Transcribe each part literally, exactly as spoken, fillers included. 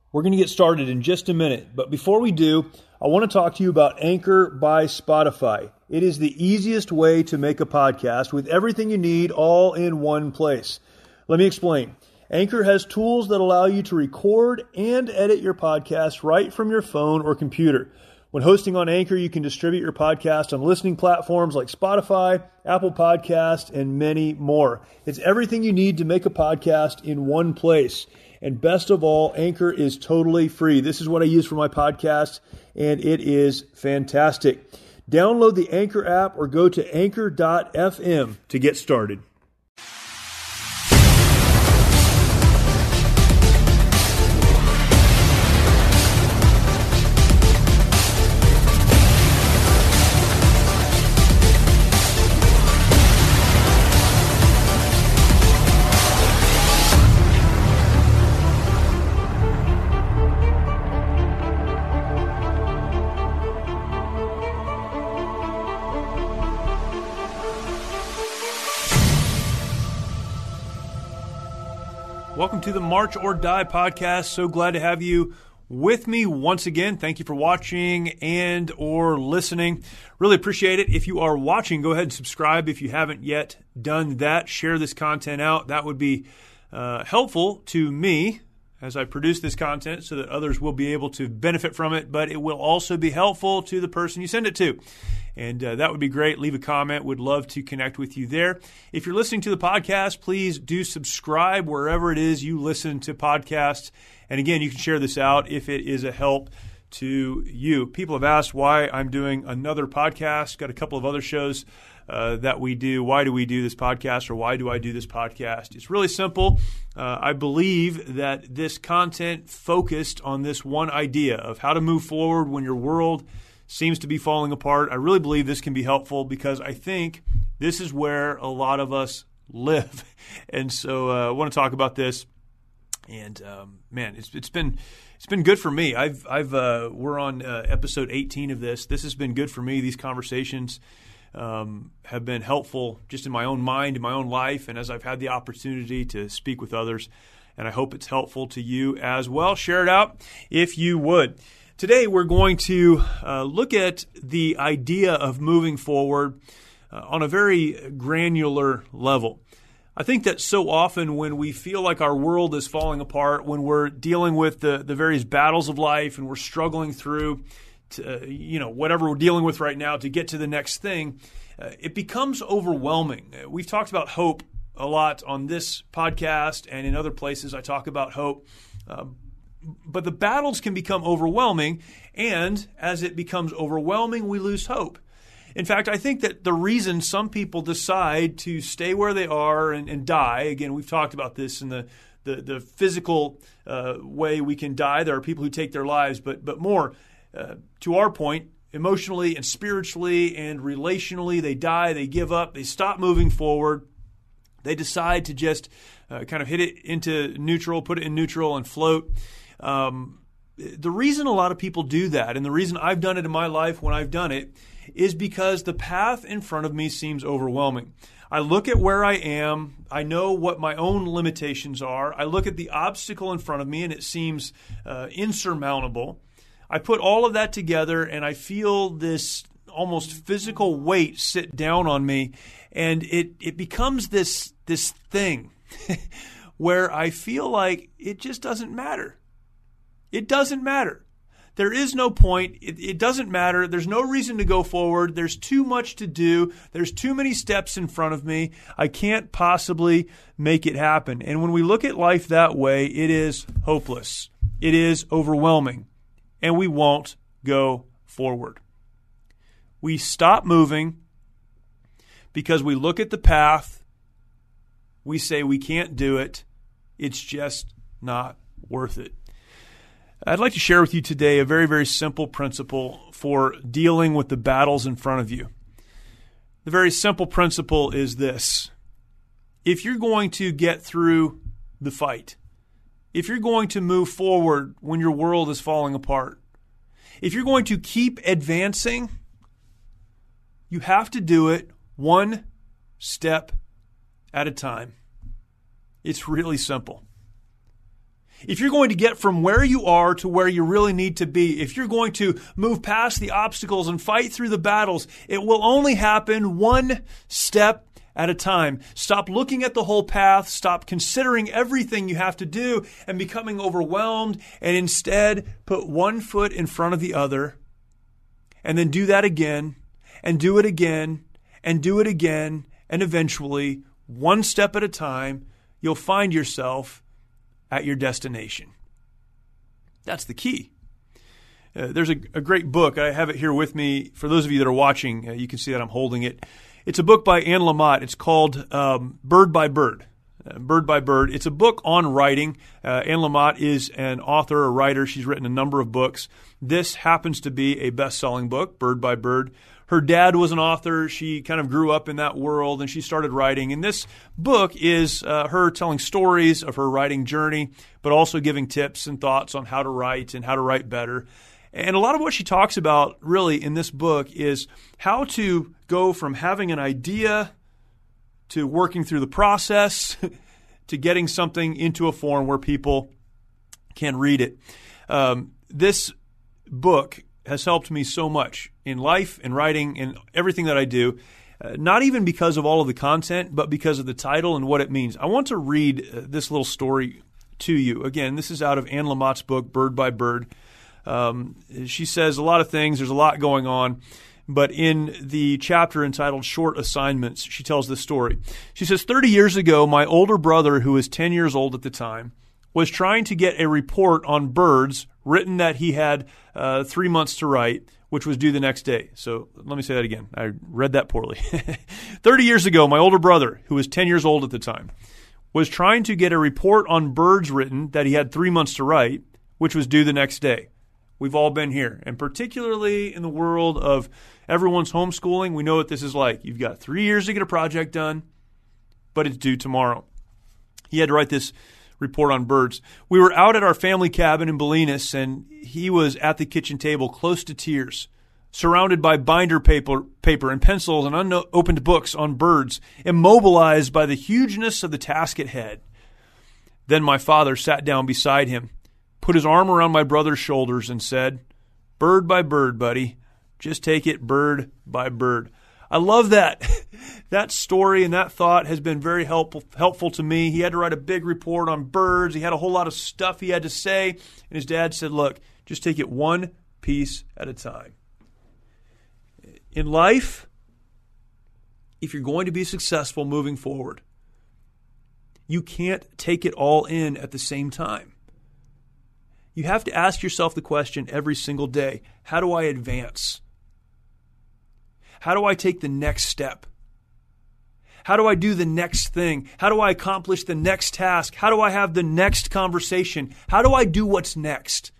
We're going to get started in just a minute, but before we do, I want to talk to you about Anchor by Spotify. It is the easiest way to make a podcast with everything you need all in one place. Let me explain. Anchor has tools that allow you to record and edit your podcast right from your phone or computer. When hosting on Anchor, you can distribute your podcast on listening platforms like Spotify, Apple Podcasts, and many more. It's everything you need to make a podcast in one place. And best of all, Anchor is totally free. This is what I use for my podcast, and it is fantastic. Download the Anchor app or go to anchor dot f m to get started. Welcome to the March or Die podcast. So glad to have you with me once again. Thank you for watching and or listening. Really appreciate it. If you are watching, go ahead and subscribe if you haven't yet done that. Share this content out. That would be uh, helpful to me as I produce this content so that others will be able to benefit from it, but it will also be helpful to the person you send it to. And uh, that would be great. Leave a comment. Would love to connect with you there. If you're listening to the podcast, please do subscribe wherever it is you listen to podcasts. And again, you can share this out if it is a help to you. People have asked why I'm doing another podcast. Got a couple of other shows uh, that we do. Why do we do this podcast, or why do I do this podcast? It's really simple. Uh, I believe that this content focused on this one idea of how to move forward when your world seems to be falling apart. I really believe this can be helpful because I think this is where a lot of us live. And so uh, I want to talk about this. And um, man, it's it's been it's been good for me. I've I've uh, we're on uh, episode eighteen of this. This has been good for me. These conversations um, have been helpful just in my own mind, in my own life, and as I've had the opportunity to speak with others. And I hope it's helpful to you as well. Share it out if you would. Today we're going to uh, look at the idea of moving forward uh, on a very granular level. I think that so often when we feel like our world is falling apart, when we're dealing with the, the various battles of life and we're struggling through to, uh, you know, whatever we're dealing with right now to get to the next thing, uh, it becomes overwhelming. We've talked about hope a lot on this podcast, and in other places I talk about hope. Uh, But the battles can become overwhelming, and as it becomes overwhelming, we lose hope. In fact, I think that the reason some people decide to stay where they are and, and die, again, we've talked about this in the, the, the physical uh, way we can die. There are people who take their lives, but, but more, uh, to our point, emotionally and spiritually and relationally, they die, they give up, they stop moving forward. They decide to just uh, kind of hit it into neutral, put it in neutral and float. Um, the reason a lot of people do that, and the reason I've done it in my life when I've done it, is because the path in front of me seems overwhelming. I look at where I am. I know what my own limitations are. I look at the obstacle in front of me, and it seems uh, insurmountable. I put all of that together, and I feel this almost physical weight sit down on me, and it, it becomes this, this thing where I feel like it just doesn't matter. It doesn't matter. There is no point. It, it doesn't matter. There's no reason to go forward. There's too much to do. There's too many steps in front of me. I can't possibly make it happen. And when we look at life that way, it is hopeless. It is overwhelming. And we won't go forward. We stop moving because we look at the path. We say we can't do it. It's just not worth it. I'd like to share with you today a very, very simple principle for dealing with the battles in front of you. The very simple principle is this. If you're going to get through the fight, if you're going to move forward when your world is falling apart, if you're going to keep advancing, you have to do it one step at a time. It's really simple. If you're going to get from where you are to where you really need to be, if you're going to move past the obstacles and fight through the battles, it will only happen one step at a time. Stop looking at the whole path. Stop considering everything you have to do and becoming overwhelmed, and instead put one foot in front of the other, and then do that again, and do it again, and do it again, and eventually, one step at a time, you'll find yourself at your destination. That's the key. Uh, there's a, a great book. I have it here with me. For those of you that are watching, uh, you can see that I'm holding it. It's a book by Anne Lamott. It's called um, Bird by Bird. Uh, Bird by Bird. It's a book on writing. Uh, Anne Lamott is an author, a writer. She's written a number of books. This happens to be a best-selling book, Bird by Bird. Her dad was an author. She kind of grew up in that world, and she started writing. And this book is uh, her telling stories of her writing journey, but also giving tips and thoughts on how to write and how to write better. And a lot of what she talks about really in this book is how to go from having an idea to working through the process to getting something into a form where people can read it. Um, this book has helped me so much in life, in writing, in everything that I do, uh, not even because of all of the content, but because of the title and what it means. I want to read uh, this little story to you. Again, this is out of Anne Lamott's book, Bird by Bird. Um, she says a lot of things. There's a lot going on. But in the chapter entitled Short Assignments, she tells this story. She says, thirty years ago, my older brother, who was ten years old at the time, was trying to get a report on birds written that he had uh, three months to write, which was due the next day. So let me say that again. I read that poorly. thirty years ago, my older brother, who was ten years old at the time, was trying to get a report on birds written that he had three months to write, which was due the next day. We've all been here. And particularly in the world of everyone's homeschooling, we know what this is like. You've got three years to get a project done, but it's due tomorrow. He had to write this report on birds. We were out at our family cabin in Bolinas, and he was at the kitchen table close to tears, surrounded by binder paper, paper and pencils and unopened books on birds, immobilized by the hugeness of the task at hand. Then my father sat down beside him, put his arm around my brother's shoulders, and said, "Bird by bird, buddy. Just take it bird by bird." I love that. That story and that thought has been very helpful helpful to me. He had to write a big report on birds. He had a whole lot of stuff he had to say. And his dad said, look, just take it one piece at a time. In life, if you're going to be successful moving forward, you can't take it all in at the same time. You have to ask yourself the question every single day, how do I advance? How do I take the next step? How do I do the next thing? How do I accomplish the next task? How do I have the next conversation? How do I do what's next?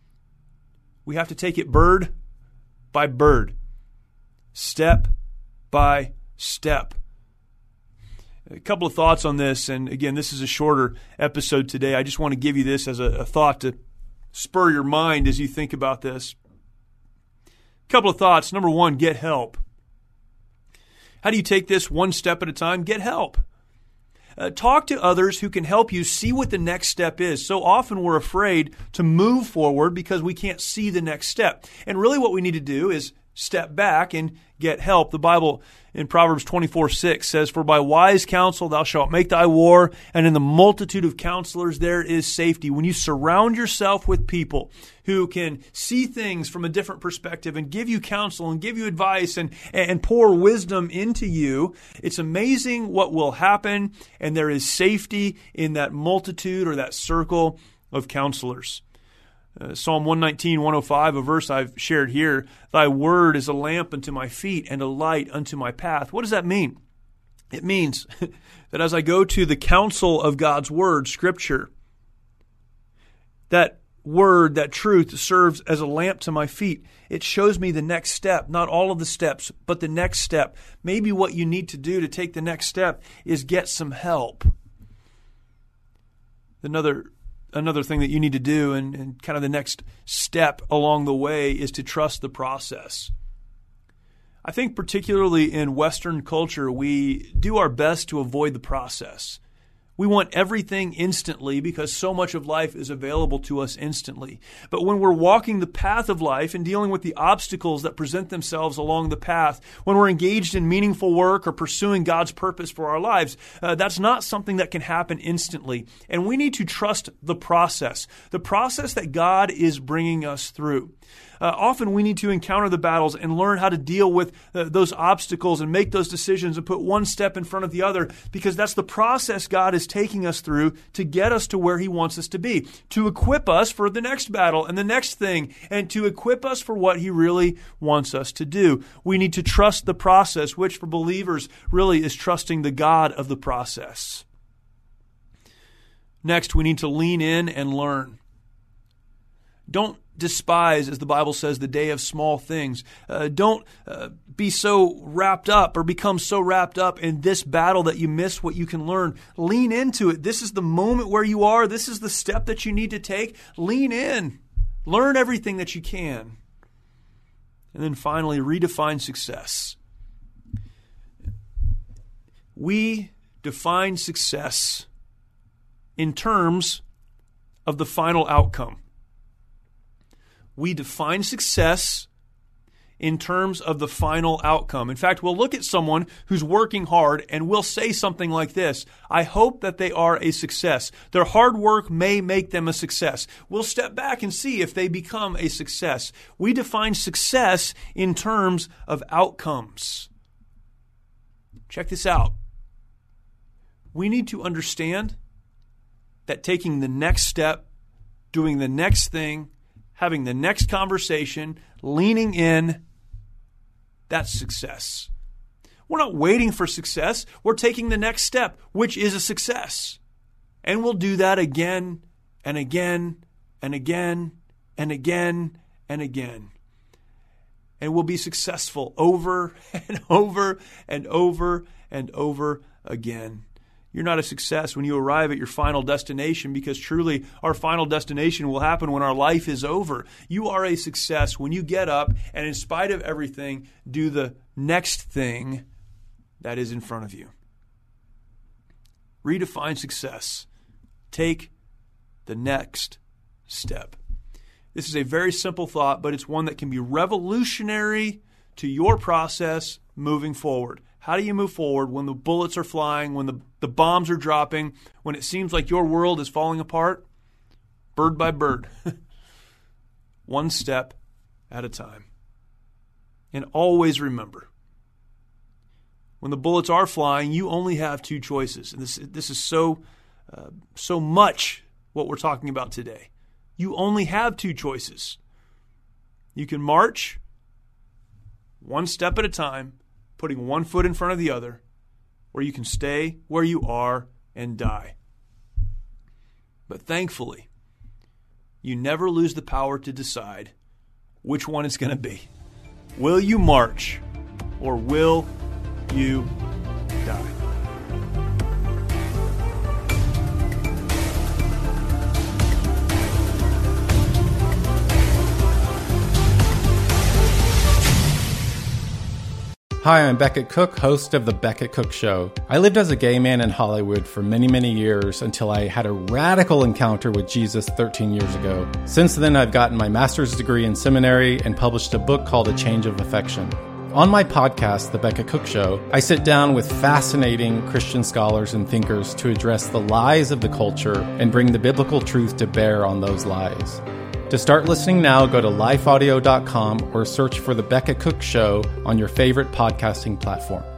We have to take it bird by bird, step by step. A couple of thoughts on this, and again, this is a shorter episode today. I just want to give you this as a, a thought to spur your mind as you think about this. A couple of thoughts. Number one, get help. How do you take this one step at a time? Get help. Uh, talk to others who can help you see what the next step is. So often we're afraid to move forward because we can't see the next step. And really what we need to do is step back and get help. The Bible in Proverbs twenty-four six says, "For by wise counsel thou shalt make thy war, and in the multitude of counselors there is safety." When you surround yourself with people who can see things from a different perspective and give you counsel and give you advice and, and pour wisdom into you, it's amazing what will happen, and there is safety in that multitude or that circle of counselors. Uh, Psalm one nineteen, one oh five, a verse I've shared here, "Thy word is a lamp unto my feet and a light unto my path." What does that mean? It means that as I go to the counsel of God's word, Scripture, that word, that truth serves as a lamp to my feet. It shows me the next step, not all of the steps, but the next step. Maybe what you need to do to take the next step is get some help. Another Another thing that you need to do, and, and kind of the next step along the way, is to trust the process. I think particularly in Western culture, we do our best to avoid the process. We want everything instantly because so much of life is available to us instantly. But when we're walking the path of life and dealing with the obstacles that present themselves along the path, when we're engaged in meaningful work or pursuing God's purpose for our lives, uh, that's not something that can happen instantly. And we need to trust the process, the process that God is bringing us through. Uh, often we need to encounter the battles and learn how to deal with uh, those obstacles and make those decisions and put one step in front of the other, because that's the process God is taking us through to get us to where He wants us to be, to equip us for the next battle and the next thing, and to equip us for what He really wants us to do. We need to trust the process, which for believers really is trusting the God of the process. Next, we need to lean in and learn. Don't despise, as the Bible says, the day of small things. Uh, don't uh, be so wrapped up or become so wrapped up in this battle that you miss what you can learn. Lean into it. This is the moment where you are. This is the step that you need to take. Lean in. Learn everything that you can. And then finally, redefine success. We define success in terms of the final outcome. We define success in terms of the final outcome. In fact, we'll look at someone who's working hard and we'll say something like this: I hope that they are a success. Their hard work may make them a success. We'll step back and see if they become a success. We define success in terms of outcomes. Check this out. We need to understand that taking the next step, doing the next thing, having the next conversation, leaning in, that's success. We're not waiting for success. We're taking the next step, which is a success. And we'll do that again and again and again and again and again. And we'll be successful over and over and over and over again. You're not a success when you arrive at your final destination, because truly our final destination will happen when our life is over. You are a success when you get up and, in spite of everything, do the next thing that is in front of you. Redefine success. Take the next step. This is a very simple thought, but it's one that can be revolutionary to your process moving forward. How do you move forward when the bullets are flying, when the, the bombs are dropping, when it seems like your world is falling apart? Bird by bird. One step at a time. And always remember, when the bullets are flying, you only have two choices. And this, this is so, uh, so much what we're talking about today. You only have two choices. You can march one step at a time, putting one foot in front of the other, or you can stay where you are and die. But thankfully, you never lose the power to decide which one it's going to be. Will you march, or will you die? Hi, I'm Becket Cook, host of The Becket Cook Show. I lived as a gay man in Hollywood for many, many years until I had a radical encounter with Jesus thirteen years ago. Since then, I've gotten my master's degree in seminary and published a book called A Change of Affection. On my podcast, The Becket Cook Show, I sit down with fascinating Christian scholars and thinkers to address the lies of the culture and bring the biblical truth to bear on those lies. To start listening now, go to life audio dot com or search for The Becket Cook Show on your favorite podcasting platform.